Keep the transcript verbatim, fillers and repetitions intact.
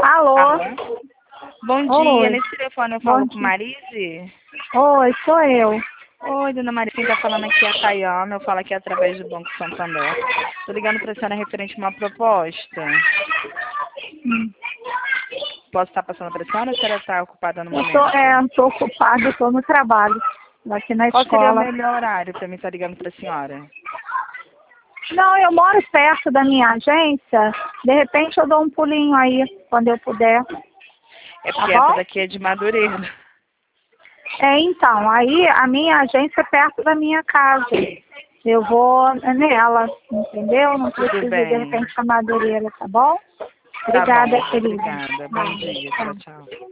Alô? Alô? Bom dia, Oi. nesse telefone eu Bom falo com dia. Marise? Oi, sou eu. Oi, dona Marise, quem tá falando aqui é a Tayana, eu falo aqui através do Banco Santander. Tô ligando pra senhora referente a uma proposta. Hum. Posso estar passando pra senhora ou a senhora tá ocupada no Eu momento? tô, é, tô ocupada, tô no trabalho, aqui na Qual seria o escola. melhor horário pra mim estar ligando pra senhora? Não, eu moro perto da minha agência, de repente eu dou um pulinho aí, quando eu puder. É Tá porque bom? essa daqui é de Madureira. É, então, aí a minha agência é perto da minha casa. Eu vou nela, entendeu? Não Tudo preciso, de bem. repente, a Madureira, tá bom? Tá Obrigada, bom, querida. obrigada. Bom dia, Tá. tchau, tchau.